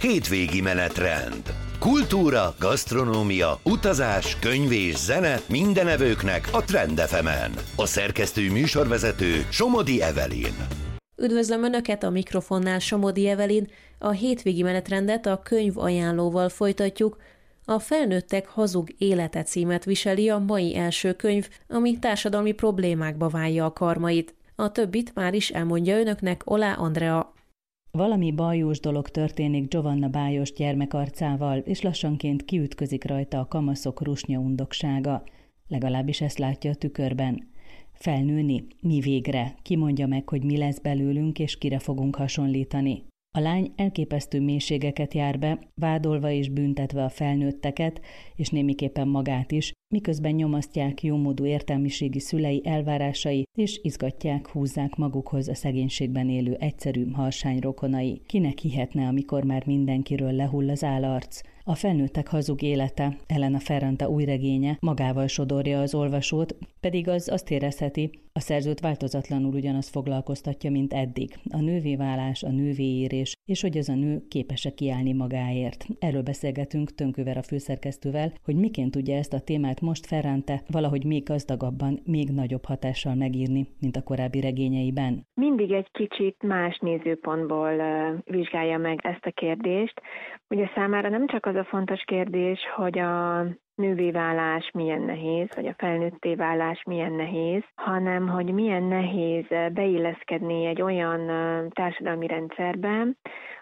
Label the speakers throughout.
Speaker 1: Hétvégi menetrend. Kultúra, gasztronómia, utazás, könyv és zene minden evőknek a Trend FM-en. A szerkesztő műsorvezető Somodi Evelyn.
Speaker 2: Üdvözlöm Önöket, a mikrofonnál Somodi Evelyn. A hétvégi menetrendet a könyv ajánlóval folytatjuk. A Felnőttek hazug élete címet viseli a mai első könyv, ami társadalmi problémákba válja a karmait. A többit már is elmondja Önöknek Olá Andrea.
Speaker 3: Valami bajós dolog történik Giovanna bájos gyermekarcával, és lassanként kiütközik rajta a kamaszok rusnya undoksága. Legalábbis ezt látja a tükörben. Felnőni? Mi végre? Ki mondja meg, hogy mi lesz belőlünk, és kire fogunk hasonlítani? A lány elképesztő mélységeket jár be, vádolva és büntetve a felnőtteket, és némiképpen magát is, miközben nyomasztják jómódú értelmiségi szülei elvárásai, és izgatják, húzzák magukhoz a szegénységben élő egyszerű harsány rokonai. Kinek hihetne, amikor már mindenkiről lehull az állarc? A Felnőttek hazug élete, Elena Ferrante új regénye magával sodorja az olvasót, pedig az azt érezheti, a szerzőt változatlanul ugyanaz foglalkoztatja, mint eddig. A nővé válás, a nővé érés, és hogy az a nő képes-e kiállni magáért. Erről beszélgetünk Tönkő Vera főszerkesztővel, hogy miként tudja ezt a témát most Ferrante valahogy még gazdagabban, még nagyobb hatással megírni, mint a korábbi regényeiben.
Speaker 4: Mindig egy kicsit más nézőpontból vizsgálja meg ezt a kérdést. Ugye számára nem csak az a fontos kérdés, hogy a nővé válás milyen nehéz, vagy a felnőtté válás milyen nehéz, hanem hogy milyen nehéz beilleszkedni egy olyan társadalmi rendszerben,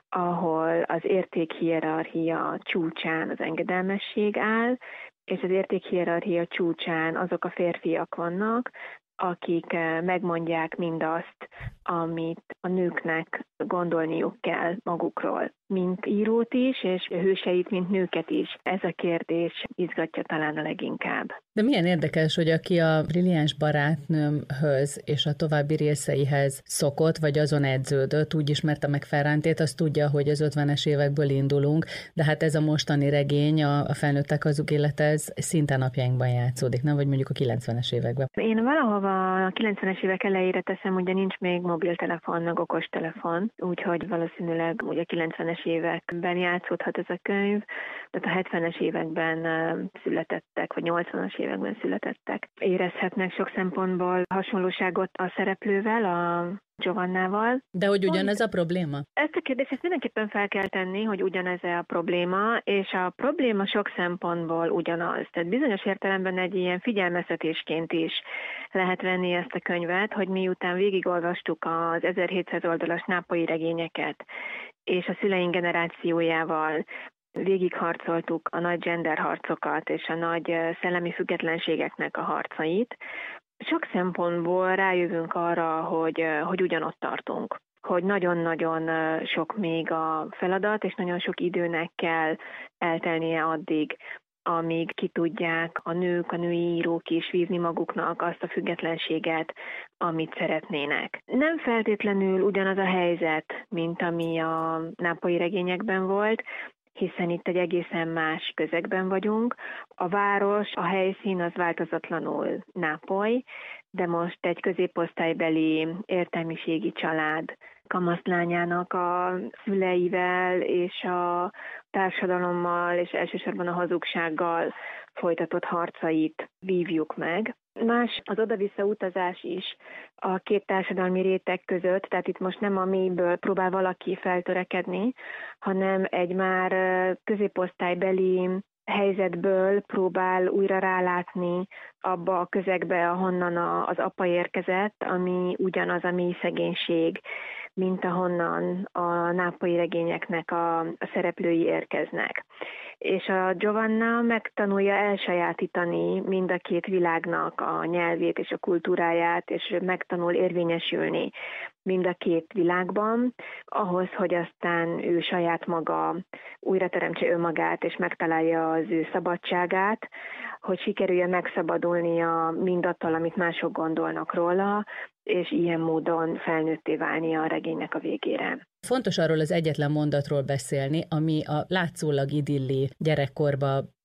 Speaker 4: ahol az értékhierarchia csúcsán az engedelmesség áll, és az értékhierarchia csúcsán azok a férfiak vannak, akik megmondják mindazt, amit a nőknek gondolniuk kell magukról, mint írót is, és hőseit, mint nőket is. Ez a kérdés izgatja talán a leginkább.
Speaker 5: De milyen érdekes, hogy aki a brilliáns barátnőmhöz és a további részeihez szokott, vagy azon edződött, úgy ismerte meg Ferrantét, azt tudja, hogy az 50-es évekből indulunk, de hát ez a mostani regény, a Felnőttek hazug élete, ez szinte napjainkban játszódik, nem? Vagy mondjuk a 90-es években.
Speaker 4: Én valahova a 90-es évek elejére teszem, ugye nincs még mobiltelefon, meg okostelefon, úgyhogy valószínűleg ugye a 90-es években játszódhat ez a könyv, tehát a 70-es években születettek, vagy 80-as években születettek. Érezhetnek sok szempontból hasonlóságot a szereplővel, a Giovannával.
Speaker 5: De hogy ugyanez a probléma?
Speaker 4: Ezt a kérdést mindenképpen fel kell tenni, hogy ugyanez a probléma, és a probléma sok szempontból ugyanaz. Tehát bizonyos értelemben egy ilyen figyelmeztetésként is lehet venni ezt a könyvet, hogy miután végigolvastuk az 1700 oldalas nápolyi regényeket, és a szüleink generációjával végigharcoltuk a nagy genderharcokat és a nagy szellemi függetlenségeknek a harcait, sok szempontból rájövünk arra, hogy ugyanott tartunk, hogy nagyon-nagyon sok még a feladat, és nagyon sok időnek kell eltelnie addig, amíg ki tudják a nők, a női írók is vízni maguknak azt a függetlenséget, amit szeretnének. Nem feltétlenül ugyanaz a helyzet, mint ami a nápolyi regényekben volt, hiszen itt egy egészen más közegben vagyunk. A város, a helyszín az változatlanul Nápoly, de most egy középosztálybeli értelmiségi család kamaszlányának a szüleivel és a társadalommal, és elsősorban a hazugsággal folytatott harcait vívjuk meg. Más az oda-vissza utazás is a két társadalmi réteg között, tehát itt most nem a mélyből próbál valaki feltörekedni, hanem egy már középosztálybeli helyzetből próbál újra rálátni abba a közegbe, ahonnan az apa érkezett, ami ugyanaz a mély szegénység, mint ahonnan a nápolyi regényeknek a szereplői érkeznek. És a Giovanna megtanulja elsajátítani mind a két világnak a nyelvét és a kultúráját, és megtanul érvényesülni mind a két világban, ahhoz, hogy aztán ő saját maga újra teremtse önmagát, és megtalálja az ő szabadságát, hogy sikerüljön megszabadulnia mindattól, amit mások gondolnak róla, és ilyen módon felnőtté válni a regénynek a végére.
Speaker 5: Fontos arról az egyetlen mondatról beszélni, ami a látszólag idilli gyerekkorba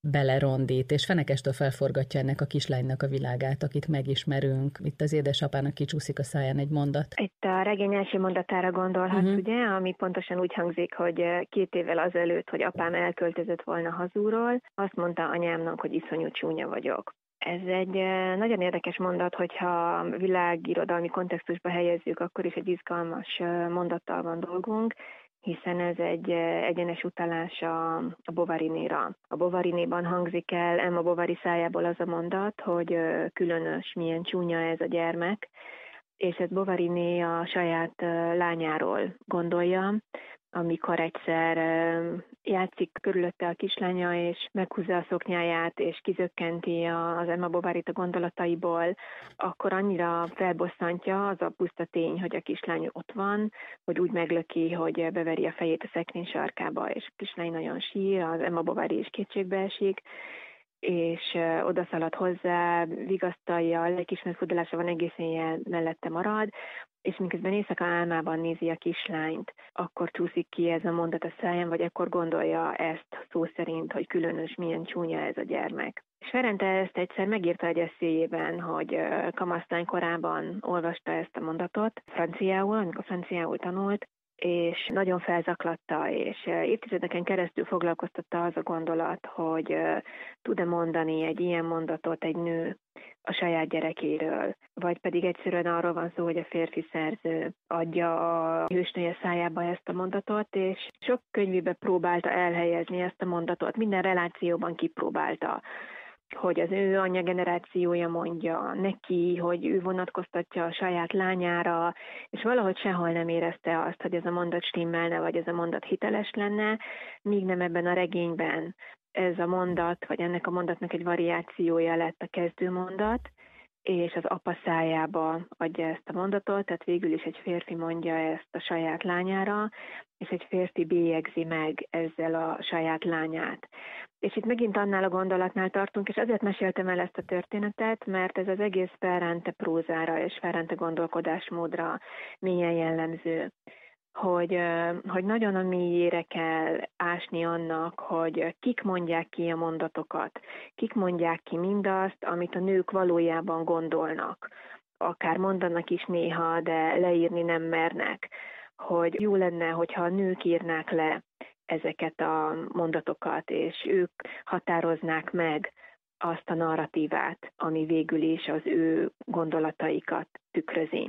Speaker 5: belerondít, és fenekestől felforgatja ennek a kislánynak a világát, akit megismerünk. Itt az édesapának kicsúszik a száján egy mondat.
Speaker 4: Itt a regény első mondatára gondolhatsz, ugye, ami pontosan úgy hangzik, hogy 2 évvel azelőtt, hogy apám elköltözött volna hazúról, azt mondta anyámnak, hogy iszonyú csúnya vagyok. Ez egy nagyon érdekes mondat, hogyha világirodalmi kontextusba helyezzük, akkor is egy izgalmas mondattal van dolgunk, hiszen ez egy egyenes utalás a Bovary-néra. A Bovary-néban hangzik el Emma Bovary szájából az a mondat, hogy különös, milyen csúnya ez a gyermek, és ez Bovary-né a saját lányáról gondolja, amikor egyszer játszik körülötte a kislánya, és meghúzza a szoknyáját, és kizökkenti az Emma Bovaryt a gondolataiból, akkor annyira felbosszantja az a puszta tény, hogy a kislány ott van, hogy úgy meglöki, hogy beveri a fejét a szekrény sarkába, és a kislány nagyon sír, az Emma Bovary is kétségbe esik, és odaszalad hozzá, vigasztalja, a lelkiismeret furdalása van, egész éjjel mellette marad, és miközben éjszaka álmában nézi a kislányt, akkor csúszik ki ez a mondat a száján, vagy akkor gondolja ezt szó szerint, hogy különös, milyen csúnya ez a gyermek. És Ferrante ezt egyszer megírta egy eszéjében, hogy kamaszlány korában olvasta ezt a mondatot franciául, amikor franciául tanult, és nagyon felzaklatta, és évtizedeken keresztül foglalkoztatta az a gondolat, hogy tud-e mondani egy ilyen mondatot egy nő a saját gyerekéről, vagy pedig egyszerűen arról van szó, hogy a férfi szerző adja a hősnője szájába ezt a mondatot, és sok könyvébe próbálta elhelyezni ezt a mondatot, minden relációban kipróbálta, hogy az ő anyja generációja mondja neki, hogy ő vonatkoztatja a saját lányára, és valahogy sehol nem érezte azt, hogy ez a mondat stimmelne, vagy ez a mondat hiteles lenne, míg nem ebben a regényben ez a mondat, vagy ennek a mondatnak egy variációja lett a kezdőmondat, és az apa szájába adja ezt a mondatot, tehát végül is egy férfi mondja ezt a saját lányára, és egy férfi bélyegzi meg ezzel a saját lányát. És itt megint annál a gondolatnál tartunk, és azért meséltem el ezt a történetet, mert ez az egész Ferrante prózára és Ferrante gondolkodásmódra mélyen jellemző. Hogy nagyon a mélyére kell ásni annak, hogy kik mondják ki a mondatokat, kik mondják ki mindazt, amit a nők valójában gondolnak. Akár mondanak is néha, de leírni nem mernek. Hogy jó lenne, hogyha a nők írnák le ezeket a mondatokat, és ők határoznák meg azt a narratívát, ami végül is az ő gondolataikat tükrözi.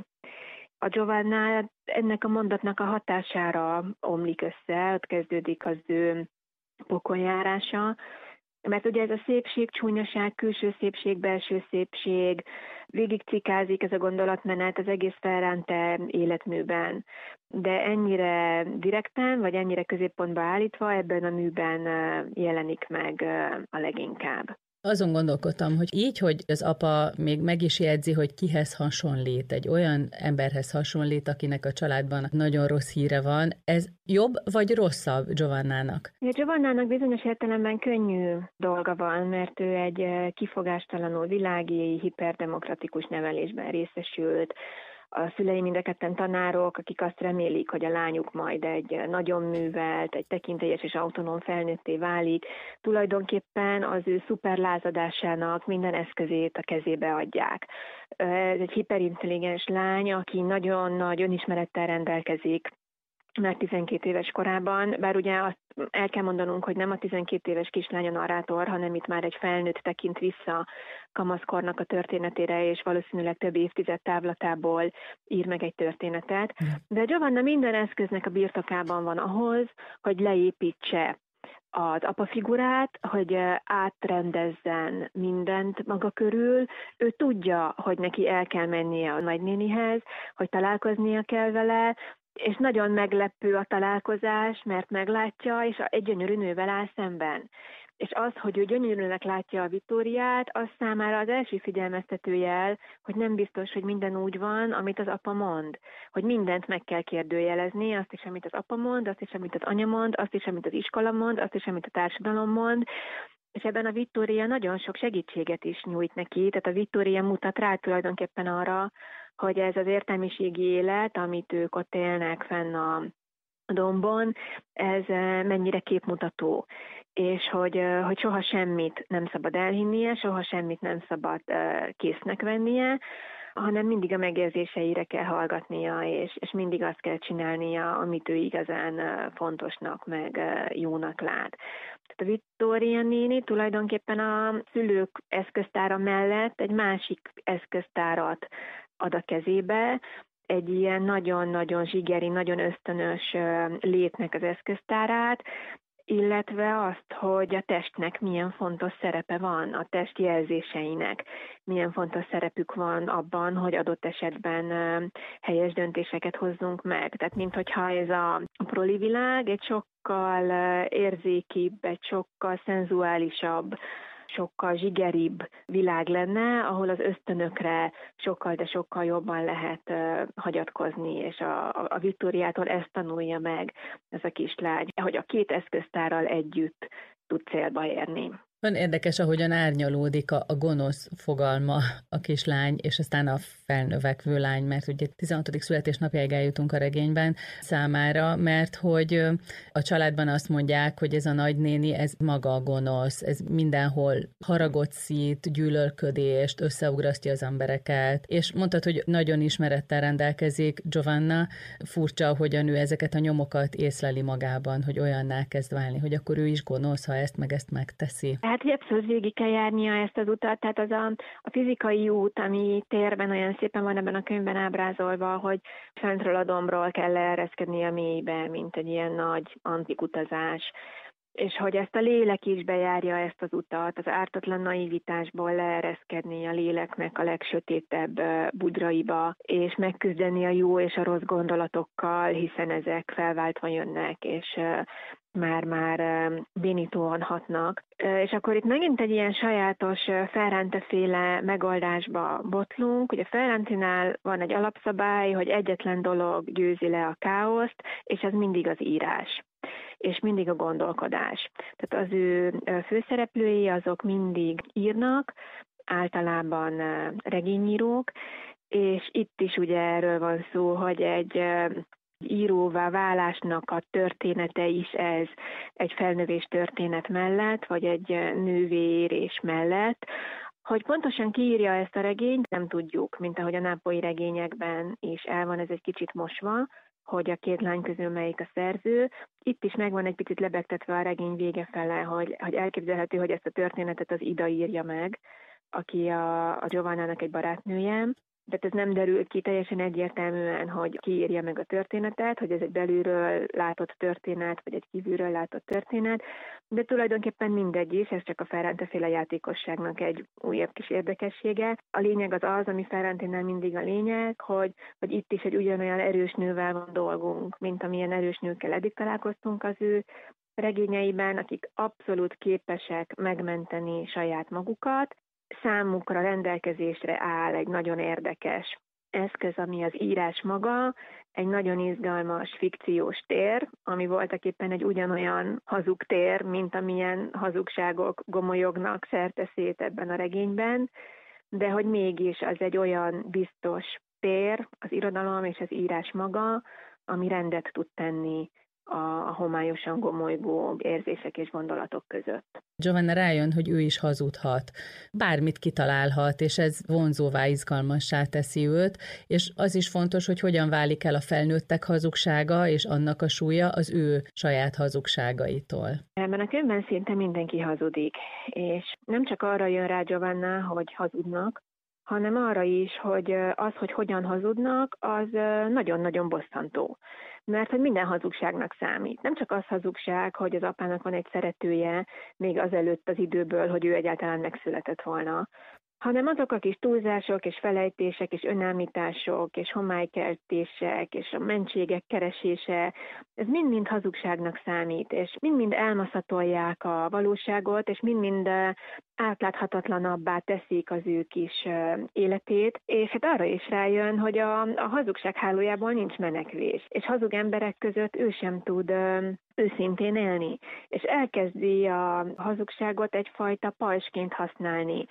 Speaker 4: A Giovanna ennek a mondatnak a hatására omlik össze, ott kezdődik az ő pokoljárása, mert ugye ez a szépség, csúnyaság, külső szépség, belső szépség, végig cikázik ez a gondolatmenet az egész Ferrante életműben, de ennyire direkten, vagy ennyire középpontba állítva ebben a műben jelenik meg a leginkább.
Speaker 5: Azon gondolkodtam, hogy így, hogy az apa még meg is jegyzi, hogy kihez hasonlít, egy olyan emberhez hasonlít, akinek a családban nagyon rossz híre van, ez jobb vagy rosszabb Giovannának?
Speaker 4: Giovannának bizonyos értelemben könnyű dolga van, mert ő egy kifogástalanul világi, hiperdemokratikus nevelésben részesült. A szülei mind a ketten tanárok, akik azt remélik, hogy a lányuk majd egy nagyon művelt, egy tekintélyes és autonóm felnőtté válik. Tulajdonképpen az ő szuperlázadásának minden eszközét a kezébe adják. Ez egy hiperintelligens lány, aki nagyon nagy önismerettel rendelkezik, már 12 éves korában, bár ugye azt el kell mondanunk, hogy nem a 12 éves kislány a narrátor, hanem itt már egy felnőtt tekint vissza kamaszkornak a történetére, és valószínűleg több évtized távlatából ír meg egy történetet. De Giovanna minden eszköznek a birtokában van ahhoz, hogy leépítse az apafigurát, hogy átrendezzen mindent maga körül. Ő tudja, hogy neki el kell mennie a nagynénihez, hogy találkoznia kell vele, és nagyon meglepő a találkozás, mert meglátja, és egy gyönyörű nővel áll szemben. És az, hogy ő gyönyörűnek látja a Vittóriát, az számára az első figyelmeztető jel, hogy nem biztos, hogy minden úgy van, amit az apa mond. Hogy mindent meg kell kérdőjelezni, azt is, amit az apa mond, azt is, amit az anya mond, azt is, amit az iskola mond, azt is, amit a társadalom mond. És ebben a Vittória nagyon sok segítséget is nyújt neki, tehát a Vittória mutat rá tulajdonképpen arra, hogy ez az értelmiségi élet, amit ők ott élnek fenn a dombon, ez mennyire képmutató, és hogy soha semmit nem szabad elhinnie, soha semmit nem szabad késznek vennie, hanem mindig a megérzéseire kell hallgatnia, és mindig azt kell csinálnia, amit ő igazán fontosnak, meg jónak lát. Tehát a Viktória néni tulajdonképpen a szülők eszköztára mellett egy másik eszköztárat ad a kezébe, egy ilyen nagyon-nagyon zsigeri, nagyon ösztönös létnek az eszköztárát, illetve azt, hogy a testnek milyen fontos szerepe van, a test jelzéseinek milyen fontos szerepük van abban, hogy adott esetben helyes döntéseket hozzunk meg. Tehát minthogyha ez a proli világ egy sokkal érzékibb, egy sokkal szenzuálisabb, sokkal zsigeribb világ lenne, ahol az ösztönökre sokkal, de sokkal jobban lehet hagyatkozni, és a Viktóriától ezt tanulja meg ez a kislány, hogy a két eszköztárral együtt tud célba érni.
Speaker 5: Nagyon érdekes, ahogyan árnyalódik a gonosz fogalma a kislány, és aztán a felnövekvő lány, mert ugye 16. születésnapjáig eljutunk a regényben számára, mert hogy a családban azt mondják, hogy ez a nagynéni, ez maga a gonosz, ez mindenhol haragot szít, gyűlölködést, összeugrasztja az embereket, és mondtad, hogy nagyon ismerettel rendelkezik Giovanna, furcsa, hogyan ő ezeket a nyomokat észleli magában, hogy olyanná kezd válni, hogy akkor ő is gonosz, ha ezt meg ezt megteszi.
Speaker 4: Hát, hogy abszolút végig kell járnia ezt az utat, tehát az a fizikai út, ami térben olyan szépen van ebben a könyvben ábrázolva, hogy fentről a dombról kell leereszkedni a mélybe, mint egy ilyen nagy antik utazás, és hogy ezt a lélek is bejárja ezt az utat, az ártatlan naivitásból leereszkedni a léleknek a legsötétebb bugyraiba, és megküzdeni a jó és a rossz gondolatokkal, hiszen ezek felváltva jönnek, és már bénítóan hatnak. És akkor itt megint egy ilyen sajátos Ferrante-féle megoldásba botlunk. Ugye Ferrantinál van egy alapszabály, hogy egyetlen dolog győzi le a káoszt, és ez mindig az írás, és mindig a gondolkodás. Tehát az ő főszereplői azok mindig írnak, általában regényírók, és itt is ugye erről van szó, hogy egy íróvá válásnak a története is ez egy felnövés történet mellett, vagy egy nővé érés mellett. Hogy pontosan kiírja ezt a regényt, nem tudjuk, mint ahogy a nápolyi regényekben is el van ez egy kicsit mosva, hogy a két lány közül melyik a szerző. Itt is megvan egy picit lebegtetve a regény vége fele, hogy elképzelhető, hogy ezt a történetet az Ida írja meg, aki a Giovannának egy barátnője. De ez nem derül ki teljesen egyértelműen, hogy ki írja meg a történetet, hogy ez egy belülről látott történet, vagy egy kívülről látott történet, de tulajdonképpen mindegy is, ez csak a Ferrante-féle játékosságnak egy újabb kis érdekessége. A lényeg az, ami Ferranténál mindig a lényeg, hogy itt is egy ugyanolyan erős nővel van dolgunk, mint amilyen erős nőkkel eddig találkoztunk az ő regényeiben, akik abszolút képesek megmenteni saját magukat. Számukra rendelkezésre áll egy nagyon érdekes eszköz, ami az írás maga, egy nagyon izgalmas fikciós tér, ami voltaképpen egy ugyanolyan hazug tér, mint amilyen hazugságok gomolyognak szerte-szét ebben a regényben, de hogy mégis az egy olyan biztos tér, az irodalom és az írás maga, ami rendet tud tenni a homályosan gomolygó érzések és gondolatok között.
Speaker 5: Giovanna rájön, hogy ő is hazudhat. Bármit kitalálhat, és ez vonzóvá, izgalmassá teszi őt, és az is fontos, hogy hogyan válik el a felnőttek hazugsága, és annak a súlya az ő saját hazugságaitól.
Speaker 4: Ebben a könyvben szinte mindenki hazudik, és nem csak arra jön rá Giovanna, hogy hazudnak, hanem arra is, hogy az, hogy hogyan hazudnak, az nagyon-nagyon bosszantó. Mert hogy minden hazugságnak számít. Nem csak az hazugság, hogy az apának van egy szeretője még azelőtt az időből, hogy ő egyáltalán megszületett volna, hanem azok a kis túlzások és felejtések és önállítások és homálykeltések és a mentségek keresése, ez mind-mind hazugságnak számít, és mind-mind elmaszatolják a valóságot, és mind-mind átláthatatlanabbá teszik az ő kis életét, és hát arra is rájön, hogy a hazugság hálójából nincs menekvés, és hazug emberek között ő sem tud őszintén élni, és elkezdi a hazugságot egyfajta pajzsként használni.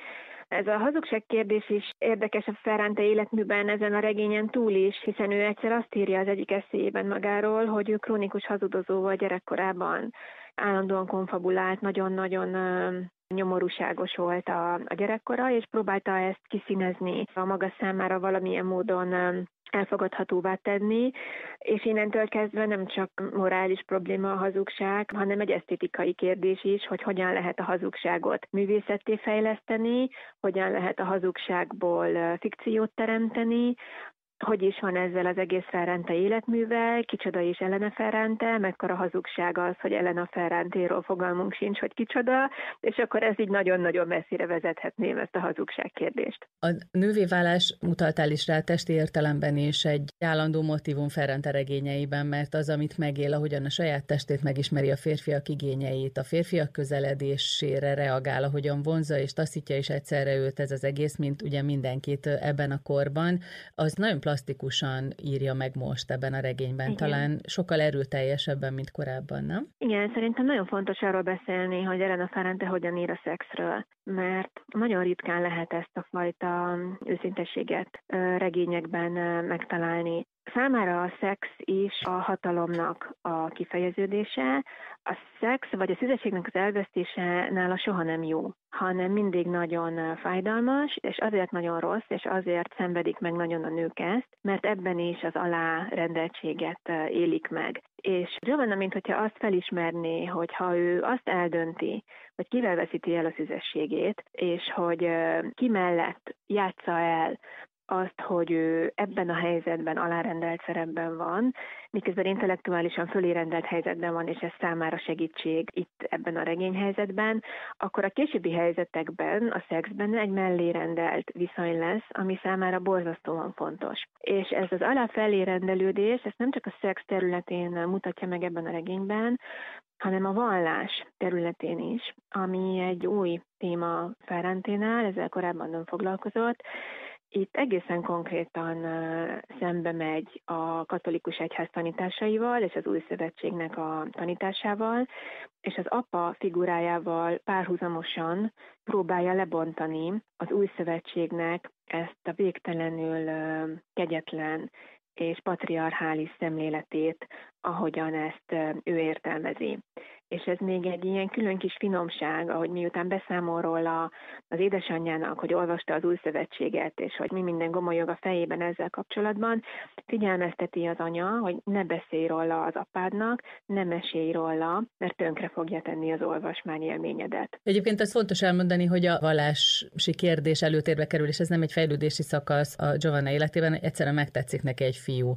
Speaker 4: Ez a hazugság kérdés is érdekes a Ferrante életműben, ezen a regényen túl is, hiszen ő egyszer azt írja az egyik eszéjében magáról, hogy ő krónikus hazudozó volt gyerekkorában. Állandóan konfabulált, nagyon-nagyon nyomorúságos volt a gyerekkora, és próbálta ezt kiszínezni a maga számára valamilyen módon elfogadhatóvá tenni, és innentől kezdve nem csak morális probléma a hazugság, hanem egy esztétikai kérdés is, hogy hogyan lehet a hazugságot művészetté fejleszteni, hogyan lehet a hazugságból fikciót teremteni, hogy is van ezzel az egész Ferrante életművel, kicsoda is Elena Ferrante, mekkora hazugság az, hogy Elena Ferrantéról fogalmunk sincs, hogy kicsoda, és akkor ez így nagyon-nagyon messzire vezethetném ezt a hazugság kérdést.
Speaker 5: A nővé válás, utaltál is rá, testi értelemben is egy állandó motívum Ferrante regényeiben, mert az, amit megél, ahogyan a saját testét megismeri, a férfiak igényeit, a férfiak közeledésére reagál, ahogyan vonzza és taszítja is egyszerre őt ez az egész, mint ugye mindenkit ebben a korban, az nagyon plastikusan írja meg most ebben a regényben. Igen. Talán sokkal erőteljesebben, mint korábban, nem?
Speaker 4: Igen, szerintem nagyon fontos arról beszélni, hogy Elena Ferrante hogyan ír a szexről, mert nagyon ritkán lehet ezt a fajta őszintességet regényekben megtalálni. Számára a szex is a hatalomnak a kifejeződése. A szex vagy a szüzességnek az elvesztése nála soha nem jó, hanem mindig nagyon fájdalmas, és azért nagyon rossz, és azért szenvedik meg nagyon a nők ezt, mert ebben is az alárendeltséget élik meg. És Giovanna, minthogyha azt felismerné, hogy ha ő azt eldönti, hogy kivel veszíti el a szüzességét, és hogy ki mellett játsza el azt, hogy ő ebben a helyzetben alárendelt szerepben van, miközben intellektuálisan fölérendelt helyzetben van, és ez számára segítség itt ebben a regényhelyzetben, akkor a későbbi helyzetekben, a szexben egy mellérendelt viszony lesz, ami számára borzasztóan fontos. És ez az aláfelérendelődés, ezt nem csak a szex területén mutatja meg ebben a regényben, hanem a vallás területén is, ami egy új téma Ferranténál, ezzel korábban nem foglalkozott. Itt egészen konkrétan szembe megy a katolikus egyház tanításaival és az új szövetségnek a tanításával, és az apa figurájával párhuzamosan próbálja lebontani az új szövetségnek ezt a végtelenül kegyetlen és patriarchális szemléletét, ahogyan ezt ő értelmezi. És ez még egy ilyen külön kis finomság, ahogy miután beszámol róla az édesanyjának, hogy olvasta az új szövetséget, és hogy mi minden gomolyog a fejében ezzel kapcsolatban, figyelmezteti az anya, hogy ne beszélj róla az apádnak, ne mesélj róla, mert tönkre fogja tenni az olvasmányélményedet.
Speaker 5: Egyébként az fontos elmondani, hogy a vallási kérdés előtérbe kerül, és ez nem egy fejlődési szakasz a Giovanna életében, egyszerűen megtetszik neki egy fiú,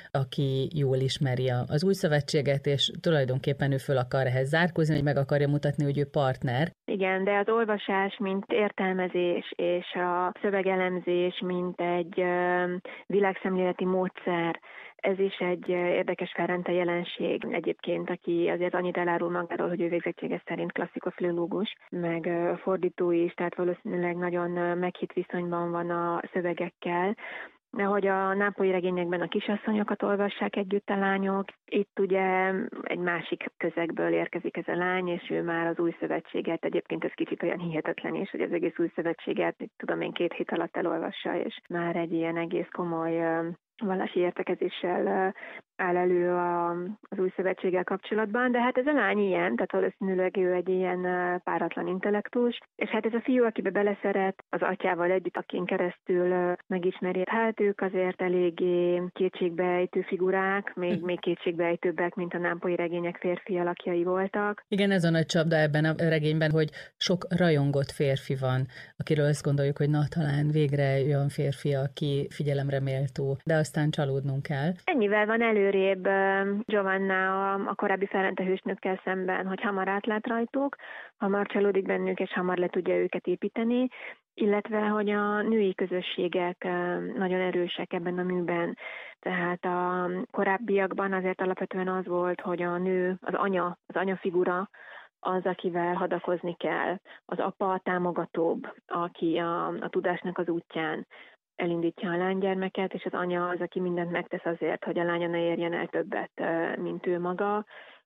Speaker 5: aki jól ismeri az új szövetséget, és tulajdonképpen ő föl akar ehhez zárkózni, hogy meg akarja mutatni, hogy ő partner.
Speaker 4: Igen, de az olvasás, mint értelmezés, és a szövegelemzés, mint egy világszemléleti módszer, ez is egy érdekes Ferrante jelenség egyébként, aki azért annyit elárul magáról, hogy ő végzettsége szerint klasszikofilológus, meg fordító is, tehát valószínűleg nagyon meghitt viszonyban van a szövegekkel. De hogy a nápolyi regényekben a kisasszonyokat olvassák együtt a lányok, itt ugye egy másik közegből érkezik ez a lány, és ő már az új szövetséget, egyébként ez kicsit olyan hihetetlen is, hogy az egész új szövetséget, tudom én, 2 hét alatt elolvassa, és már egy ilyen egész komoly vallási értekezéssel áll elő az új szövetséggel kapcsolatban, de hát ez a lány ilyen, tehát valószínűleg ő egy ilyen páratlan intellektus, és hát ez a fiú, akibe beleszeret, az atyával együtt, akin keresztül megismeri, hát ők azért eléggé kétségbeejtő figurák, még kétségbeejtőbbek, mint a nápolyi regények férfi alakjai voltak.
Speaker 5: Igen, ez a nagy csapda ebben a regényben, hogy sok rajongott férfi van, akiről azt gondoljuk, hogy na, talán végre olyan férfi, aki figyelemre méltó, de aztán csalódnunk kell.
Speaker 4: Ennyivel van előrébb Giovanna a korábbi Ferrante hősnökkel szemben, hogy hamar átlát rajtuk, hamar csalódik bennük, és hamar le tudja őket építeni, illetve hogy a női közösségek nagyon erősek ebben a műben. Tehát a korábbiakban azért alapvetően az volt, hogy a nő, az anya figura, az, akivel hadakozni kell. Az apa a támogatóbb, aki a tudásnak az útján elindítja a lánygyermeket, és az anya az, aki mindent megtesz azért, hogy a lánya ne érjen el többet, mint ő maga.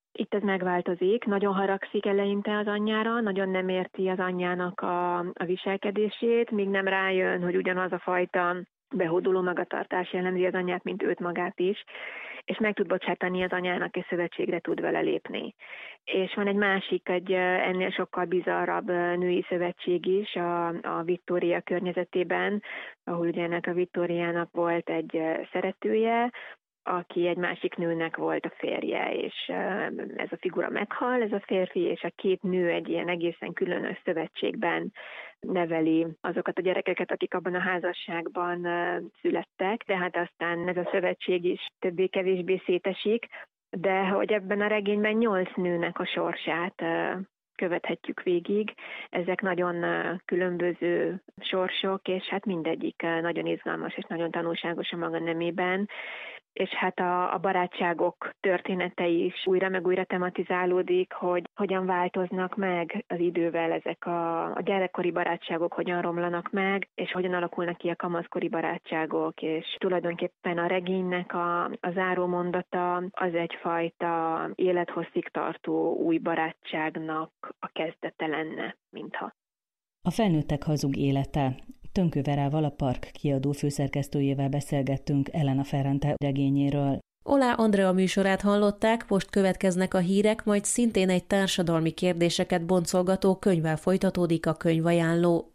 Speaker 4: Itt ez megváltozik, nagyon haragszik eleinte az anyjára, nagyon nem érti az anyjának a viselkedését, míg nem rájön, hogy ugyanaz a fajta behódoló magatartás jellemzi az anyját, mint őt magát is, és meg tud bocsátani az anyának, és szövetségre tud vele lépni. És van egy másik, egy ennél sokkal bizarrabb női szövetség is a Victoria környezetében, ahol ugye ennek a Victoriának volt egy szeretője, aki egy másik nőnek volt a férje, és ez a figura meghal, ez a férfi, és a két nő egy ilyen egészen különös szövetségben neveli azokat a gyerekeket, akik abban a házasságban születtek, tehát aztán ez a szövetség is többé-kevésbé szétesik, de hogy ebben a regényben 8 nőnek a sorsát követhetjük végig. Ezek nagyon különböző sorsok, és hát mindegyik nagyon izgalmas és nagyon tanulságos a maga nemében. És hát a barátságok története is újra meg újra tematizálódik, hogy hogyan változnak meg az idővel ezek a gyerekkori barátságok, hogyan romlanak meg, és hogyan alakulnak ki a kamaszkori barátságok, és tulajdonképpen a regénynek a zárómondata az egyfajta élethosszig tartó új barátságnak a kezdete lenne, mintha.
Speaker 3: A felnőttek hazug élete. Tönkő Verával, a Park kiadó főszerkesztőjével beszélgettünk Elena Ferrante regényéről.
Speaker 2: Olá Andrea műsorát hallották, most következnek a hírek, majd szintén egy társadalmi kérdéseket boncolgató könyvvel folytatódik a könyvajánló.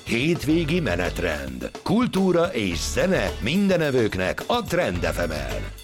Speaker 1: Hétvégi menetrend. Kultúra és zene mindenevőknek a Trend FM-en.